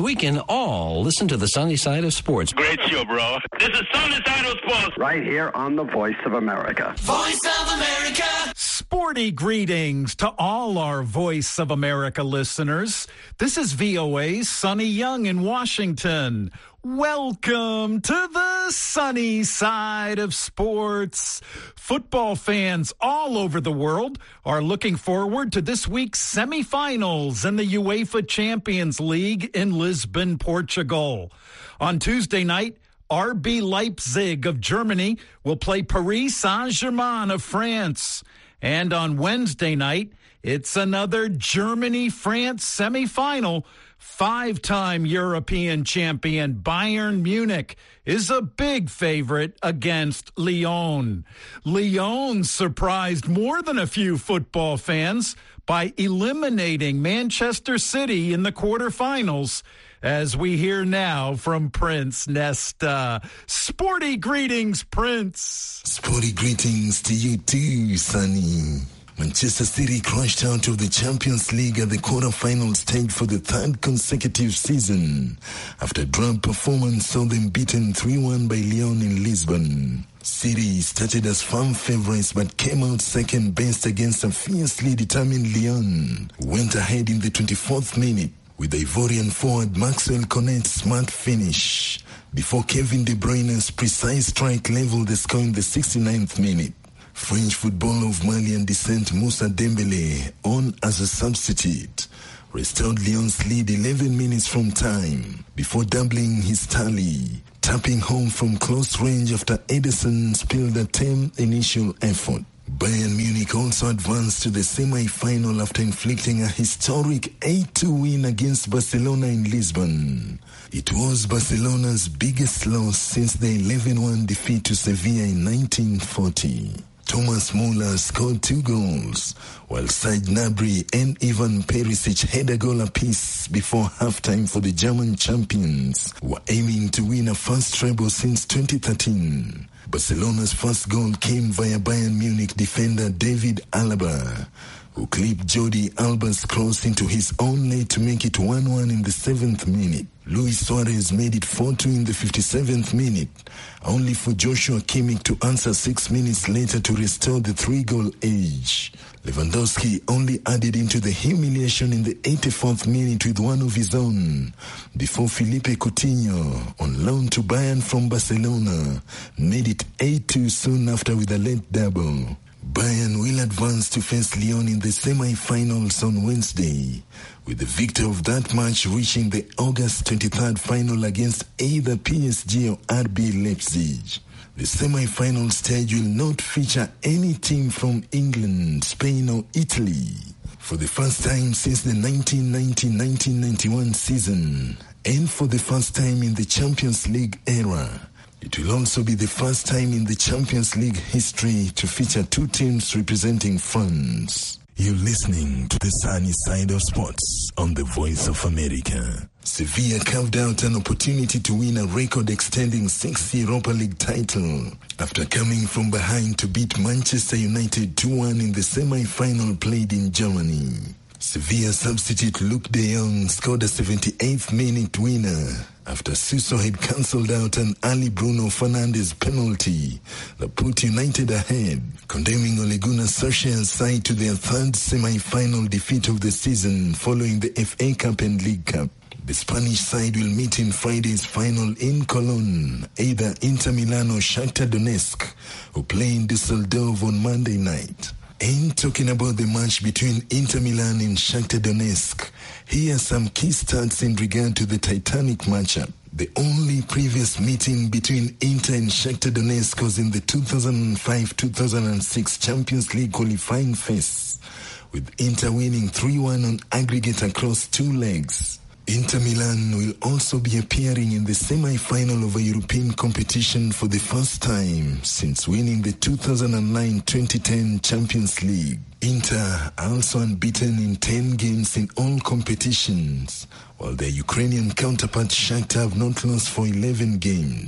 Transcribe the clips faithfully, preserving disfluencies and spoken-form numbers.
we can all listen to the sunny side of sports. Great show, bro. This is Sunny Side of Sports. Right here on the Voice of America. Voice of America. Sporty greetings to all our Voice of America listeners. This is V O A's Sonny Young in Washington. Welcome to the sunny side of sports. Football fans all over the world are looking forward to this week's semifinals in the UEFA Champions League in Lisbon, Portugal. On Tuesday night, R B Leipzig of Germany will play Paris Saint-Germain of France. And on Wednesday night, it's another Germany-France semifinal. Five-time European champion Bayern Munich is a big favorite against Lyon. Lyon surprised more than a few football fans by eliminating Manchester City in the quarterfinals, as we hear now from Prince Nesta. Sporty greetings, Prince. Sporty greetings to you too, Sonny. Manchester City crashed out of the Champions League at the quarter-final stage for the third consecutive season. After a drab performance saw them beaten three one by Lyon in Lisbon. City started as firm favourites but came out second best against a fiercely determined Lyon, who went ahead in the twenty-fourth minute with the Ivorian forward Maxwell Cornet's smart finish, before Kevin De Bruyne's precise strike leveled the score in the sixty-ninth minute. French footballer of Malian descent Moussa Dembele, on as a substitute, restored Lyon's lead eleven minutes from time before doubling his tally, tapping home from close range after Ederson spilled a tame initial effort. Bayern Munich also advanced to the semi-final after inflicting a historic eight two win against Barcelona in Lisbon. It was Barcelona's biggest loss since the eleven one defeat to Sevilla in nineteen forty. Thomas Muller scored two goals, while Serge Gnabry and Ivan Perisic had a goal apiece before halftime for the German champions, who were aiming to win a first treble since twenty thirteen. Barcelona's first goal came via Bayern Munich defender David Alaba, who clipped Jordi Alba's cross into his own net to make it one one in the seventh minute. Luis Suarez made it four two in the fifty-seventh minute, only for Joshua Kimmich to answer six minutes later to restore the three-goal edge. Lewandowski only added into the humiliation in the eighty-fourth minute with one of his own, before Felipe Coutinho, on loan to Bayern from Barcelona, made it eight two soon after with a late double. Bayern will advance to face Lyon in the semi-finals on Wednesday, with the victor of that match reaching the August twenty-third final against either P S G or R B Leipzig. The semi-final stage will not feature any team from England, Spain or Italy. For the first time since the nineteen ninety nineteen ninety-one season, and for the first time in the Champions League era, it will also be the first time in the Champions League history to feature two teams representing France. You're listening to the sunny side of sports on the Voice of America. Sevilla carved out an opportunity to win a record-extending sixth Europa League title after coming from behind to beat Manchester United two one in the semi-final played in Germany. Sevilla substitute Luke de Jong scored a seventy-eighth minute winner after Suso had cancelled out an early Bruno Fernandes penalty that put United ahead, condemning Ole Gunnar Solskjaer's side to their third semi-final defeat of the season following the F A Cup and League Cup. The Spanish side will meet in Friday's final in Cologne, either Inter Milan or Shakhtar Donetsk, who play in Düsseldorf on Monday night. And talking about the match between Inter Milan and Shakhtar Donetsk, here are some key stats in regard to the Titanic matchup. The only previous meeting between Inter and Shakhtar Donetsk was in the two thousand five two thousand six Champions League qualifying phase, with Inter winning three one on aggregate across two legs. Inter Milan will also be appearing in the semi-final of a European competition for the first time since winning the two thousand nine twenty ten Champions League. Inter are also unbeaten in ten games in all competitions, while their Ukrainian counterpart Shakhtar have not lost for eleven games.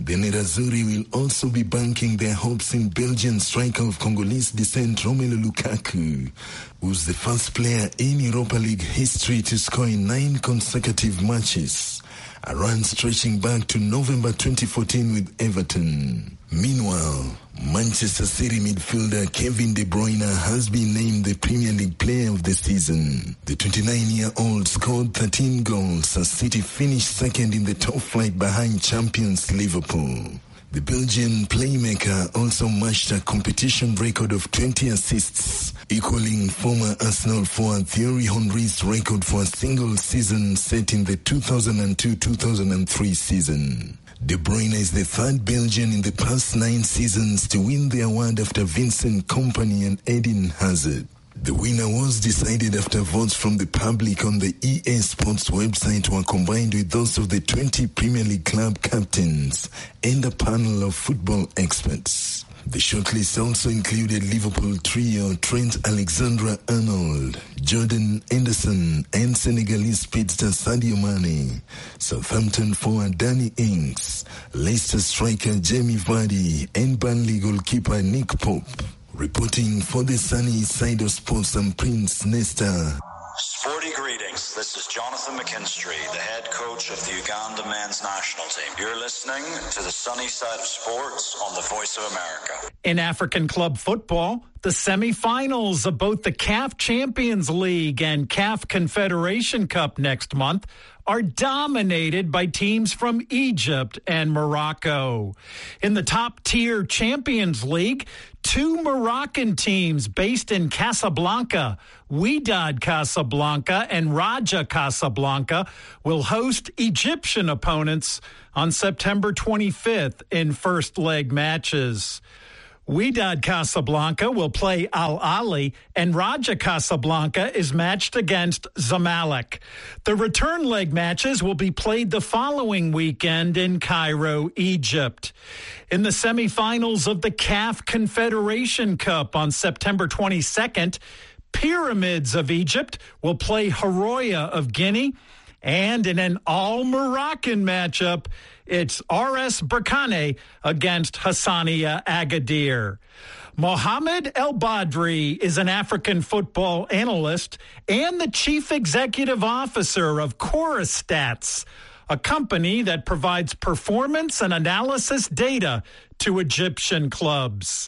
The Nerazzurri will also be banking their hopes in Belgian striker of Congolese descent Romelu Lukaku, who's the first player in Europa League history to score in nine consecutive matches, a run stretching back to November twenty fourteen with Everton. Meanwhile, Manchester City midfielder Kevin De Bruyne has been named the Premier League Player of the Season. The twenty-nine-year-old scored thirteen goals as City finished second in the top flight behind champions Liverpool. The Belgian playmaker also matched a competition record of twenty assists, equaling former Arsenal forward Thierry Henry's record for a single season set in the two thousand two two thousand three season. De Bruyne is the third Belgian in the past nine seasons to win the award after Vincent Kompany and Eden Hazard. The winner was decided after votes from the public on the E A Sports website were combined with those of the twenty Premier League club captains and a panel of football experts. The shortlist also included Liverpool trio Trent Alexander-Arnold, Jordan Henderson, and Senegalese speedster Sadio Mane, Southampton forward Danny Ings, Leicester striker Jamie Vardy, and Burnley goalkeeper Nick Pope. Reporting for the Sunny Side of Sports, I'm Prince Nesta. Sporty greetings. This is Jonathan McKinstry, the head coach of the Uganda men's national team. You're listening to the Sunny Side of Sports on the Voice of America. In African club football, the semifinals of both the C A F Champions League and C A F Confederation Cup next month are dominated by teams from Egypt and Morocco. In the top-tier Champions League, two Moroccan teams based in Casablanca, Wydad Casablanca and Raja Casablanca, will host Egyptian opponents on September twenty-fifth in first-leg matches. Wydad Casablanca will play Al Ahly, and Raja Casablanca is matched against Zamalek. The return leg matches will be played the following weekend in Cairo, Egypt. In the semifinals of the C A F Confederation Cup on September twenty-second, Pyramids of Egypt will play Haroya of Guinea, and in an all-Moroccan matchup, it's R S Berkane against Hassania Agadir. Mohamed El Badri is an African football analyst and the chief executive officer of Chorustats, a company that provides performance and analysis data to Egyptian clubs.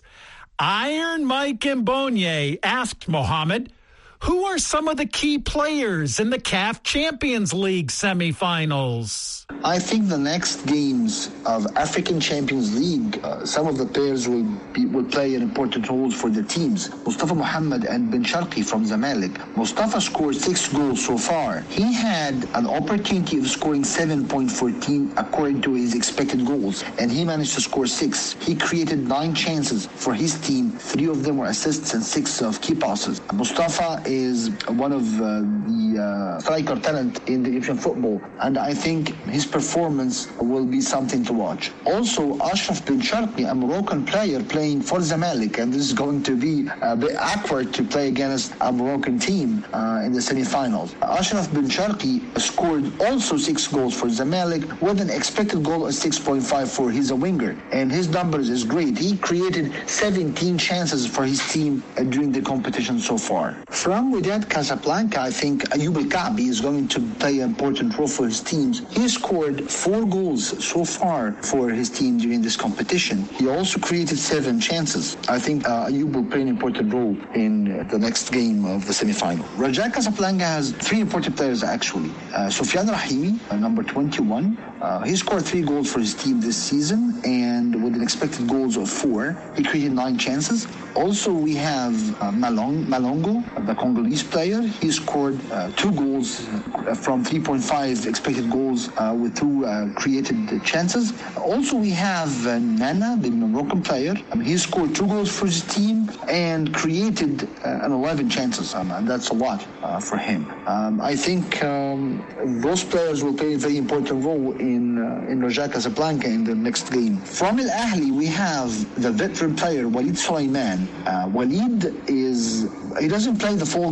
Iron Mike Mbonye asked Mohamed, who are some of the key players in the C A F Champions League semifinals? I think the next games of African Champions League, uh, some of the players will be, will play an important role for the teams. Mustafa Mohammed and Ben Sharqi from Zamalek. Mustafa scored six goals so far. He had an opportunity of scoring seven point one four according to his expected goals, and he managed to score six. He created nine chances for his team. Three of them were assists and six of key passes. Mustafa is one of uh, the uh, striker talent in the Egyptian football, and I think his performance will be something to watch. Also, Ashraf Ben Sharqi, a Moroccan player playing for Zamalek, and this is going to be a bit awkward to play against a Moroccan team uh, in the semifinals. Ashraf Ben Sharqi scored also six goals for Zamalek with an expected goal of six point five four. He's a winger, and his numbers is great. He created seventeen chances for his team uh, during the competition so far. From Wydad Casablanca, I think Ayoub El Kaabi is going to play an important role for his teams. He scored four goals so far for his team during this competition. He also created seven chances. I think uh, Ayoub will play an important role in uh, the next game of the semifinal. Raja Casablanca has three important players actually. Uh, Soufiane Rahimi, uh, number twenty-one. Uh, he scored three goals for his team this season, and with an expected goals of four, he created nine chances. Also, we have uh, Malong, Malongo, the Congolese player. He scored uh, two goals uh, from three point five expected goals uh, with two uh, created chances. Also, we have uh, Nana, the Moroccan player. Um, he scored two goals for his team and created uh, an eleven chances, um, and that's a lot uh, for him. Um, I think um, those players will play a very important role in uh, in Raja Casablanca in the next game. From Al Ahly, we have the veteran player Walid Suleiman. Uh, Walid is he doesn't play the full game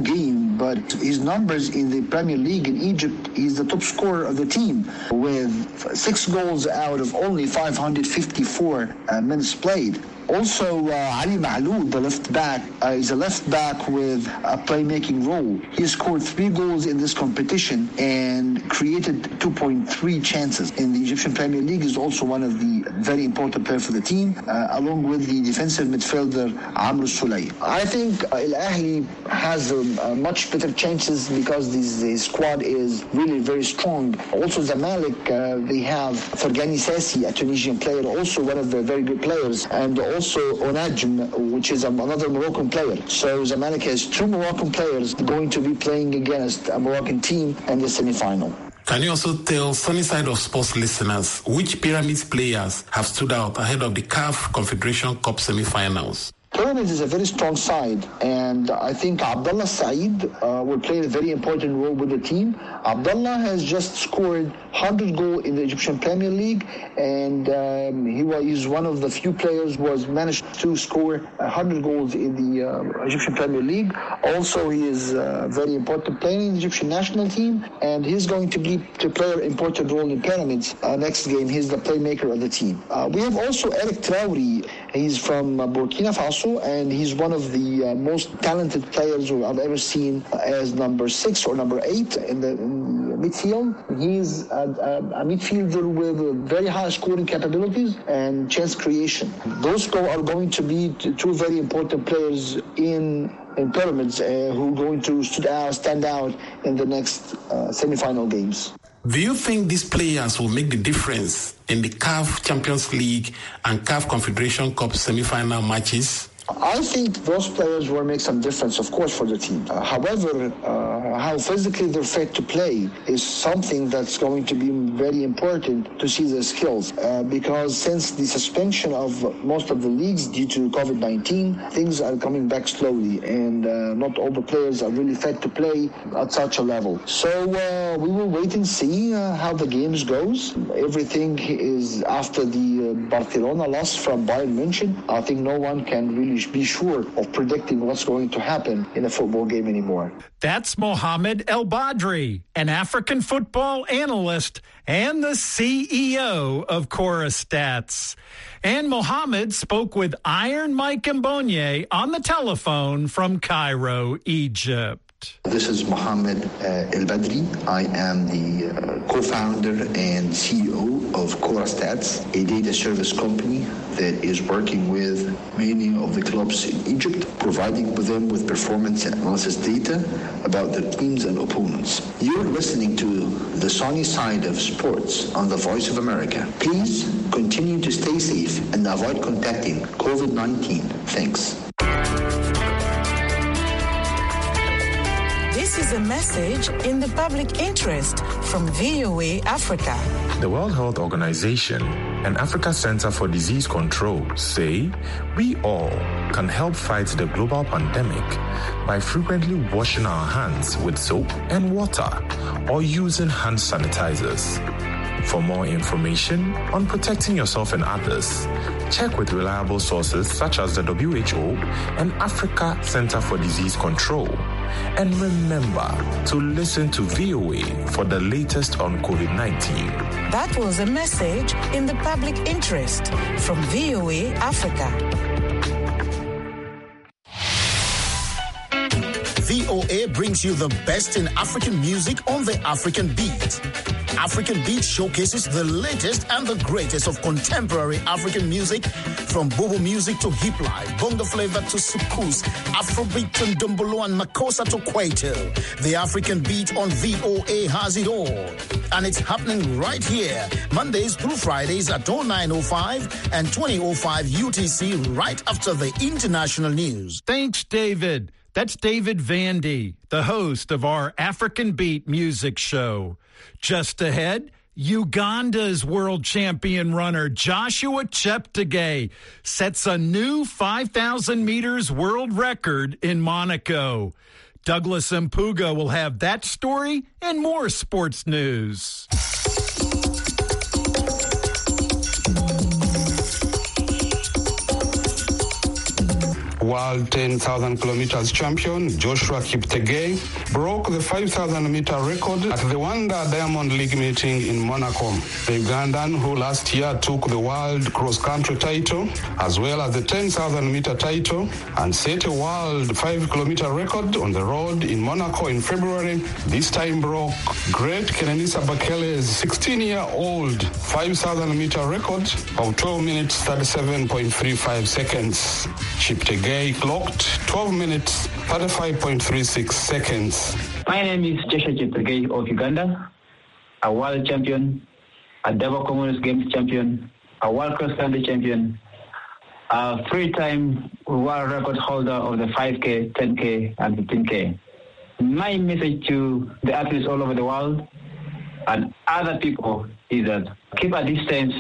but his numbers in the Premier League in Egypt, he's the top scorer of the team with six goals out of only five hundred fifty-four uh, minutes played. Also, uh, Ali Ma'loud, the left back, uh, is a left back with a playmaking role. He scored three goals in this competition and created two point three chances. In the Egyptian Premier League, is also one of the very important players for the team, uh, along with the defensive midfielder Amr Sulay. I think uh, Al Ahly has uh, uh, much better chances because this, this squad is really very strong. Also, Zamalek, uh, they have Fergani Sassi, a Tunisian player, also one of the very good players, and also Onajm, which is another Moroccan player. So Zamalek has two Moroccan players going to be playing against a Moroccan team in the semi-final. Can you also tell Sunny Side of Sports listeners which Pyramids players have stood out ahead of the C A F Confederation Cup semi-finals? Pyramids is a very strong side, and I think Abdullah Saeed uh, will play a very important role with the team. Abdullah has just scored one hundred goals in the Egyptian Premier League, and um, he was he's one of the few players who has managed to score one hundred goals in the uh, Egyptian Premier League. Also, he is a very important player in the Egyptian national team, and he's going to be to play an important role in Pyramids. Uh, next game, he's the playmaker of the team. Uh, we have also Eric Traoré. He's from uh, Burkina Faso, and he's one of the uh, most talented players who I've ever seen uh, as number six or number eight in the, in the midfield. He's a, a, a midfielder with uh, very high scoring capabilities and chance creation. Those two are going to be two very important players in in Pyramids uh, who are going to stand out, stand out in the next uh, semi-final games. Do you think these players will make the difference in the C A F Champions League and C A F Confederation Cup semi-final matches? I think those players will make some difference, of course, for the team. Uh, however, uh, how physically they're fit to play is something that's going to be very important to see their skills. Uh, because since the suspension of most of the leagues due to covid nineteen, things are coming back slowly, and uh, not all the players are really fit to play at such a level. So uh, we will wait and see uh, how the games goes. Everything is after the uh, Barcelona loss from Bayern München. I think no one can really be sure of predicting what's going to happen in a football game anymore. That's Mohamed El Badri, an African football analyst and the C E O of Corastats. And Mohamed spoke with Iron Mike Mbonye on the telephone from Cairo, Egypt. This is Mohamed uh, El Badri. I am the uh, co-founder and C E O of Corastats, a data service company that is working with many of the clubs in Egypt, providing them with performance and analysis data about their teams and opponents. You're listening to the Sunny Side of Sports on the Voice of America. Please continue to stay safe and avoid contacting covid nineteen. Thanks. This is a message in the public interest from V O A Africa. The World Health Organization and Africa Center for Disease Control say we all can help fight the global pandemic by frequently washing our hands with soap and water or using hand sanitizers. For more information on protecting yourself and others, check with reliable sources such as the W H O and Africa Center for Disease Control. And remember to listen to V O A for the latest on covid nineteen. That was a message in the public interest from V O A Africa. V O A brings you the best in African music on the African Beat. African Beat showcases the latest and the greatest of contemporary African music, from bobo music to hip life, bongo flavor to soukous, Afrobeat to ndombolo and makossa to kwaito. The African Beat on V O A has it all. And it's happening right here, Mondays through Fridays at oh nine oh five and twenty oh five U T C, right after the international news. Thanks, David. That's David Vandy, the host of our African Beat music show. Just ahead, Uganda's world champion runner Joshua Cheptegei sets a new five thousand meters world record in Monaco. Douglas Mpuga will have that story and more sports news. world ten thousand kilometers champion Joshua Kiptegei broke the five thousand meter record at the Wanda Diamond League meeting in Monaco. The Ugandan, who last year took the world cross-country title as well as the ten thousand meter title and set a world five kilometer record on the road in Monaco in February, this time broke great Kenenisa Bekele's sixteen-year-old five thousand meter record of twelve minutes thirty-seven point three five seconds. Cheptegei clocked twelve minutes thirty-five point three six seconds. My name is Joshua Cheptegei of Uganda, a world champion, a double Commonwealth Games champion, a world cross-country champion, a three-time world record holder of the five K, ten K, and fifteen K. My message to the athletes all over the world and other people is that keep a distance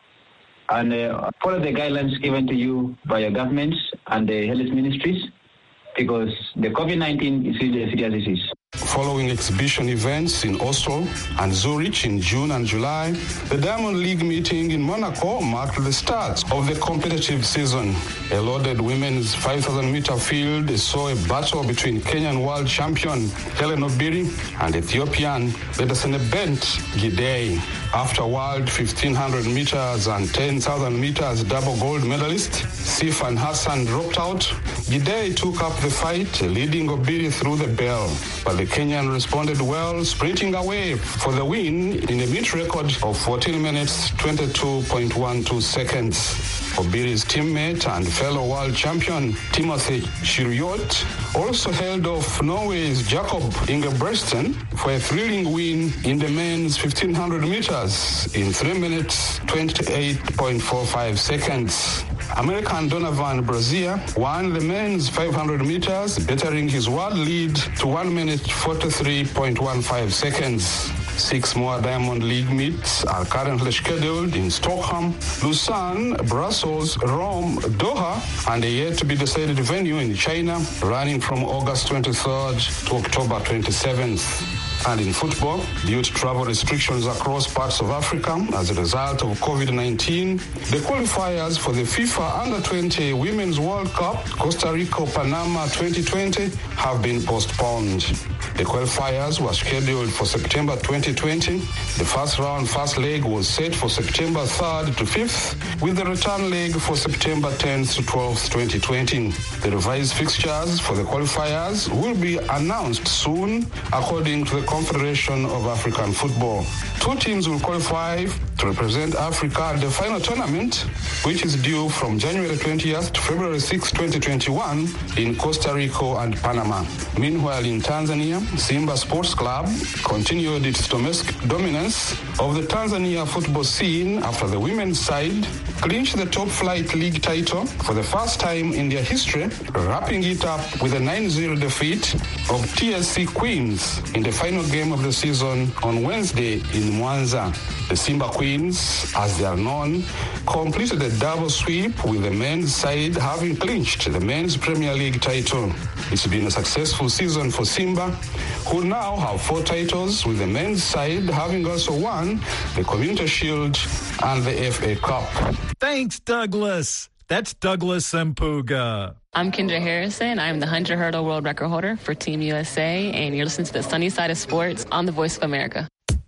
and uh, follow the guidelines given to you by your governments and the health ministries, because the COVID nineteen is really a serious disease. Following exhibition events in Oslo and Zurich in June and July, the Diamond League meeting in Monaco marked the start of the competitive season. A loaded women's five thousand meter field saw a battle between Kenyan world champion Hellen Obiri and Ethiopian Bedesenebent Gidey. After world fifteen hundred meters and ten thousand meters double gold medalist Sifan Hassan dropped out, Gidey took up the fight, leading Obiri through the bell. But the Kenyan responded well, sprinting away for the win in a meet record of fourteen minutes twenty-two point one two seconds. Obiri's teammate and fellow world champion Timothy Cheruiyot also held off Norway's Jakob Ingebrigtsen for a thrilling win in the men's fifteen hundred meters in three minutes twenty-eight point four five seconds. American Donovan Brazier won the men's five hundred meters, bettering his world lead to one minute forty-three point one five seconds. Six more Diamond League meets are currently scheduled in Stockholm, Lausanne, Brussels, Rome, Doha, and a yet-to-be-decided venue in China, running from August twenty-third to October twenty-seventh. And in football, due to travel restrictions across parts of Africa as a result of COVID nineteen, the qualifiers for the FIFA Under twenty Women's World Cup Costa Rica Panama twenty twenty have been postponed. The qualifiers were scheduled for September twenty twenty. The first round first leg was set for September third to fifth, with the return leg for September tenth to twelfth, twenty twenty. The revised fixtures for the qualifiers will be announced soon, according to the Confederation of African Football. Two teams will qualify to represent Africa at the final tournament, which is due from January twentieth to February sixth, twenty twenty-one in Costa Rica and Panama. Meanwhile, in Tanzania, Simba Sports Club continued its domestic dominance of the Tanzania football scene after the women's side clinched the top flight league title for the first time in their history, wrapping it up with a nine zero defeat of T S C Queens in the final game of the season on Wednesday in Mwanza. The Simba Queens, as they are known, completed a double sweep, with the men's side having clinched the men's Premier League title. It's been a successful season for Simba, who now have four titles, with the men's side having also won the Community Shield and the F A Cup. Thanks, Douglas. That's Douglas Mpuga. I'm Kendra Harrison. I'm the one hundred hurdle world record holder for Team U S A, and you're listening to the Sunny Side of Sports on the Voice of America.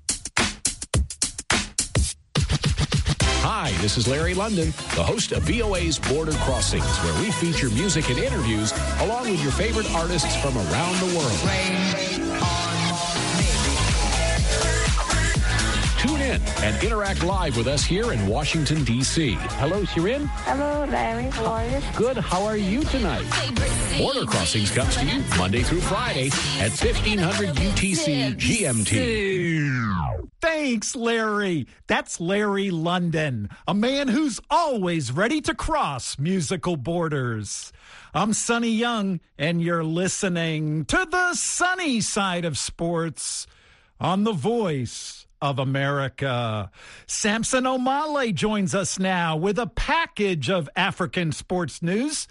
Hi, this is Larry London, the host of V O A's Border Crossings, where we feature music and interviews along with your favorite artists from around the world. Tune in and interact live with us here in Washington, D C Hello, Shirin. Hello, Larry. How are you? Good. How are you tonight? Border Crossings comes to you Monday through Friday at fifteen hundred U T C G M T. Thanks, Larry. That's Larry London, a man who's always ready to cross musical borders. I'm Sonny Young, and you're listening to the Sunny Side of Sports on the Voice of America. Samson Omale joins us now with a package of African sports news.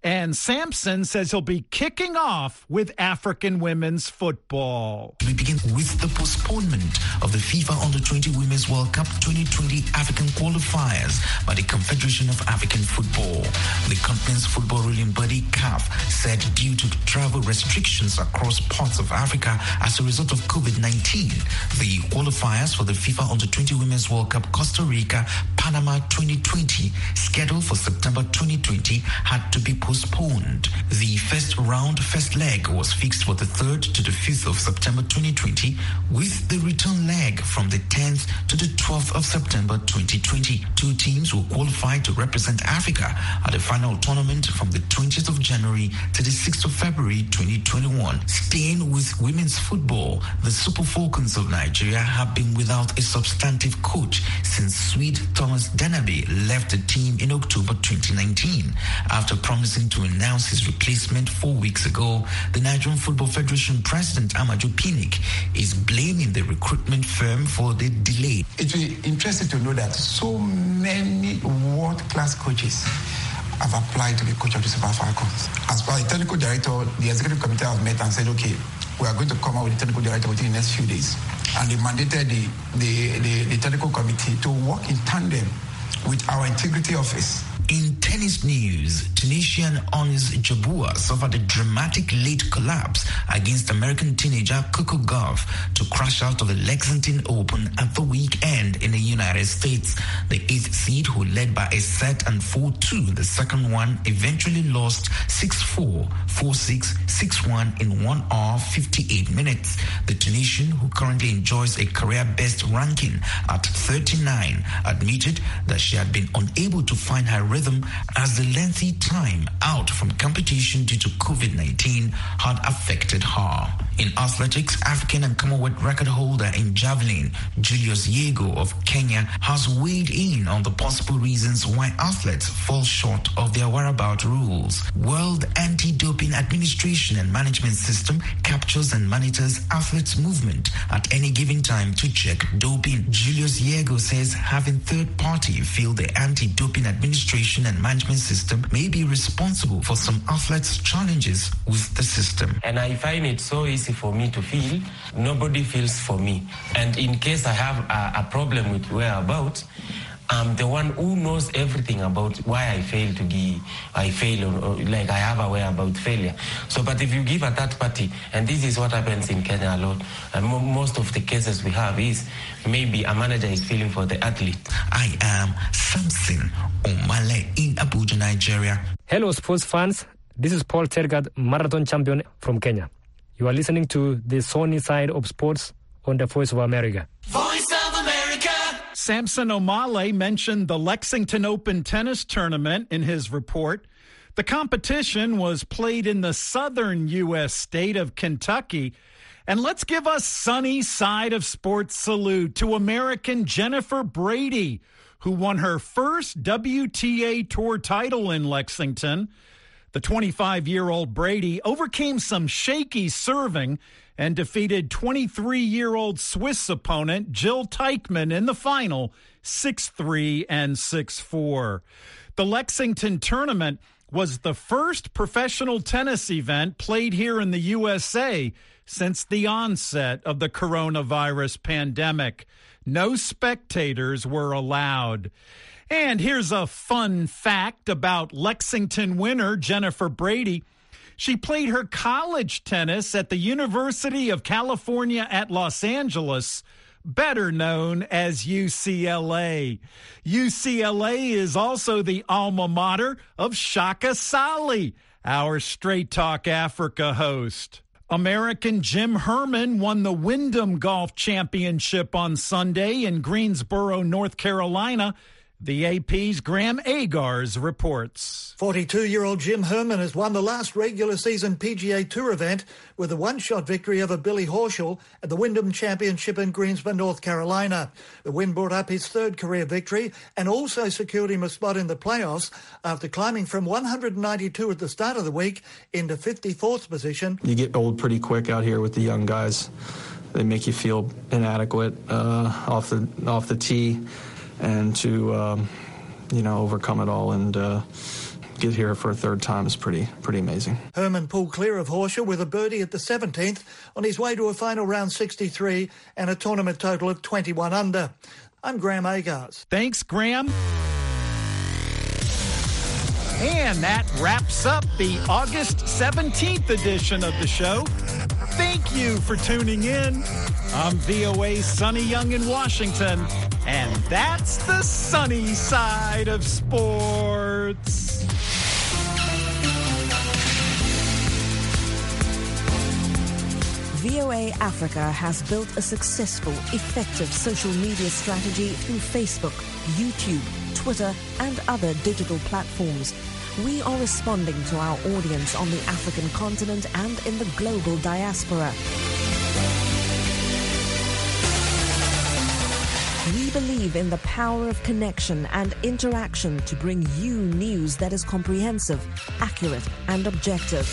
And Sampson says he'll be kicking off with African women's football. We begin with the postponement of the FIFA Under twenty Women's World Cup twenty twenty African qualifiers by the Confederation of African Football. The continent's football ruling body, C A F, said due to travel restrictions across parts of Africa as a result of COVID nineteen, the qualifiers for the FIFA Under twenty Women's World Cup Costa Rica, Panama twenty twenty, scheduled for September twenty twenty, had to be postponed. The first round, first leg was fixed for the third to the fifth of September twenty twenty, with the return leg from the tenth to the twelfth of September twenty twenty. Two teams will qualify to represent Africa at the final tournament from the twentieth of January to the sixth of February twenty twenty-one. Staying with women's football, the Super Falcons of Nigeria have been without a substantive coach since Swede Thomas Denaby left the team in October twenty nineteen. After promising to announce his replacement four weeks ago, the Nigerian Football Federation President Amaju Pinnick is blaming the recruitment firm for the delay. It will be interesting to know that so many world-class coaches have applied to be coach of the Super Falcons. As per the technical director, the executive committee have met and said, okay, we are going to come out with the technical director within the next few days. And they mandated the, the, the, the technical committee to work in tandem with our integrity office. In tennis news, Tunisian Onis Jabeur suffered a dramatic late collapse against American teenager Coco Gauff to crash out of the Lexington Open at the weekend in the United States. The eighth seed, who led by a set and four two in the second one, eventually lost six four, four six, six one in one hour, fifty-eight minutes. The Tunisian, who currently enjoys a career best ranking at thirty-nine, admitted that she had been unable to find her rhythm as the lengthy time out from competition due to COVID nineteen had affected her. In athletics, African and Commonwealth record holder in javelin, Julius Yego of Kenya, has weighed in on the possible reasons why athletes fall short of their whereabout rules. World Anti-Doping Administration and Management System captures and monitors athletes' movement at any given time to check doping. Julius Yego says having third party feel the Anti-Doping Administration and Management System may be responsible for some athletes' challenges with the system. And I find it so easy for me to feel nobody feels for me. And in case I have a, a problem with whereabouts, I'm the one who knows everything about why I fail to give, I fail, or, or like I have a way about failure. So, but if you give a third party, and this is what happens in Kenya a lot, and mo- most of the cases we have is maybe a manager is feeling for the athlete. I am Samson Omale in Abuja, Nigeria. Hello, sports fans. This is Paul Tergat, marathon champion from Kenya. You are listening to the Sunny Side of Sports on the Voice of America. Voice of America! Samson Omale mentioned the Lexington Open tennis tournament in his report. The competition was played in the southern U S state of Kentucky. And let's give a Sunny Side of Sports salute to American Jennifer Brady, who won her first W T A Tour title in Lexington. The twenty-five-year-old Brady overcame some shaky serving and defeated twenty-three-year-old Swiss opponent Jill Teichmann in the final, six three and six four. The Lexington tournament was the first professional tennis event played here in the U S A since the onset of the coronavirus pandemic. No spectators were allowed. And here's a fun fact about Lexington winner Jennifer Brady. She played her college tennis at the University of California at Los Angeles, better known as U C L A. U C L A is also the alma mater of Shaka Sali, our Straight Talk Africa host. American Jim Herman won the Wyndham Golf Championship on Sunday in Greensboro, North Carolina. The A P's Graham Agars reports. forty-two-year-old Jim Herman has won the last regular season P G A Tour event with a one-shot victory over Billy Horschel at the Wyndham Championship in Greensboro, North Carolina. The win brought up his third career victory and also secured him a spot in the playoffs after climbing from one hundred ninety-two at the start of the week into fifty-fourth position. You get old pretty quick out here with the young guys. They make you feel inadequate uh, off the off the tee. And to, um, you know, overcome it all and uh, get here for a third time is pretty pretty amazing. Herman pulled clear of Horschel with a birdie at the seventeenth on his way to a final round sixty-three and a tournament total of twenty-one under. I'm Graham Agars. Thanks, Graham. And that wraps up the August seventeenth edition of the show. Thank you for tuning in. I'm V O A's Sonny Young in Washington, and that's the sunny side of sports. V O A Africa has built a successful, effective social media strategy through Facebook, YouTube, Twitter, and other digital platforms. We are responding to our audience on the African continent and in the global diaspora. We believe in the power of connection and interaction to bring you news that is comprehensive, accurate, and objective.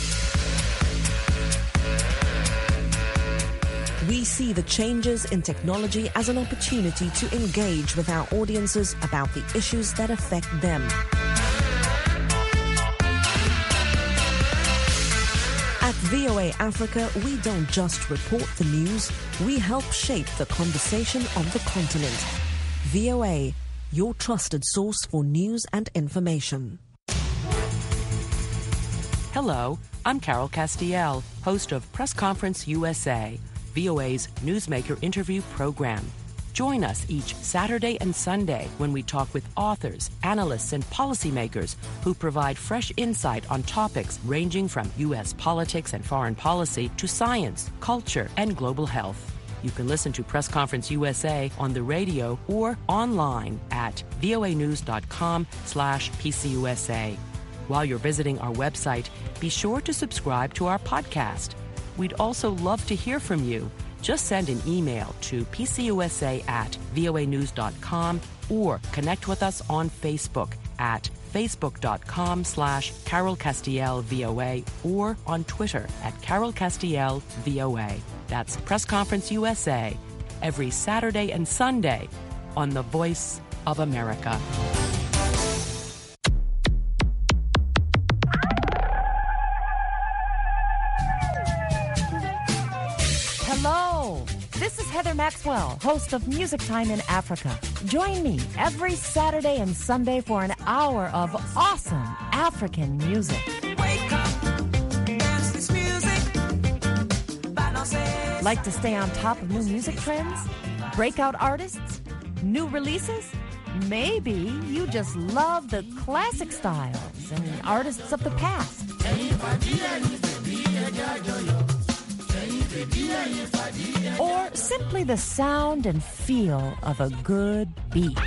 We see the changes in technology as an opportunity to engage with our audiences about the issues that affect them. At V O A Africa, we don't just report the news, we help shape the conversation on the continent. V O A, your trusted source for news and information. Hello, I'm Carol Castiel, host of Press Conference U S A, V O A's newsmaker interview program. Join us each Saturday and Sunday when we talk with authors, analysts, and policymakers who provide fresh insight on topics ranging from U S politics and foreign policy to science, culture, and global health. You can listen to Press Conference U S A on the radio or online at voanews.com slash PCUSA. While you're visiting our website, be sure to subscribe to our podcast. We'd also love to hear from you. Just send an email to pcusa at voanews dot com or connect with us on Facebook at facebook.com slash Carol Castiel VOA or on Twitter at Carol Castiel VOA. That's Press Conference U S A every Saturday and Sunday on The Voice of America. Hello, this is Heather Maxwell, host of Music Time in Africa. Join me every Saturday and Sunday for an hour of awesome African music. Wake up, dance this music. Like to stay on top of new music trends? Breakout artists? New releases? Maybe you just love the classic styles and artists of the past. Or simply the sound and feel of a good beat.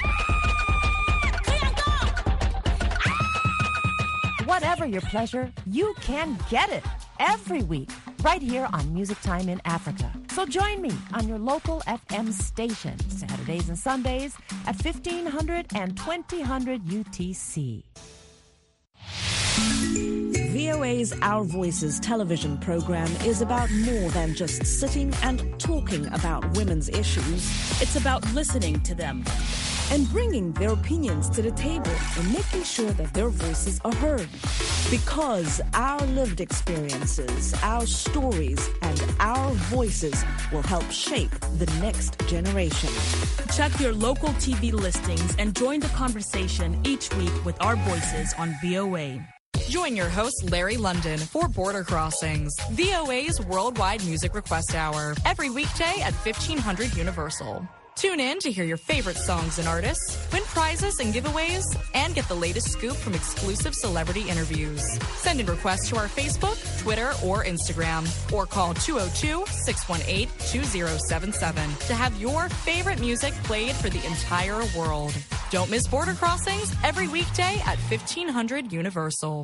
Whatever your pleasure, you can get it every week right here on Music Time in Africa. So join me on your local F M station, Saturdays and Sundays at fifteen hundred and twenty hundred U T C. V O A's Our Voices television program is about more than just sitting and talking about women's issues. It's about listening to them and bringing their opinions to the table and making sure that their voices are heard. Because our lived experiences, our stories, and our voices will help shape the next generation. Check your local T V listings and join the conversation each week with our voices on V O A. Join your host, Larry London, for Border Crossings, V O A's Worldwide Music Request Hour, every weekday at fifteen hundred Universal. Tune in to hear your favorite songs and artists, win prizes and giveaways, and get the latest scoop from exclusive celebrity interviews. Send in requests to our Facebook, Twitter, or Instagram, or call two oh two, six one eight, two oh seven seven to have your favorite music played for the entire world. Don't miss Border Crossings every weekday at fifteen hundred Universal.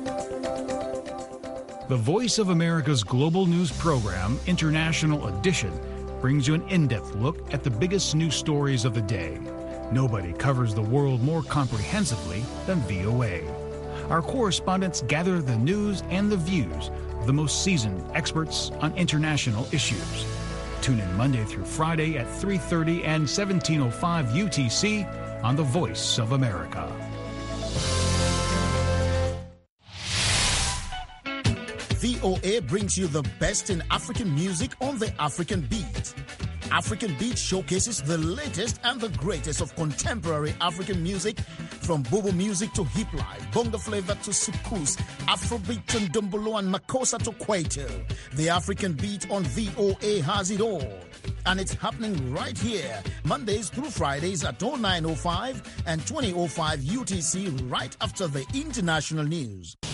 The Voice of America's global news program, International Edition, brings you an in-depth look at the biggest news stories of the day. Nobody covers the world more comprehensively than V O A. Our correspondents gather the news and the views of the most seasoned experts on international issues. Tune in Monday through Friday at three thirty and seventeen oh five U T C on The Voice of America. V O A brings you the best in African music on the African Beat. African Beat showcases the latest and the greatest of contemporary African music, from bobo music to hip life, bongo flavor to soukous, Afrobeat and dumbolo and makossa to kwaito. The African Beat on V O A has it all. And it's happening right here, Mondays through Fridays at oh nine oh five and twenty oh five U T C, right after the international news.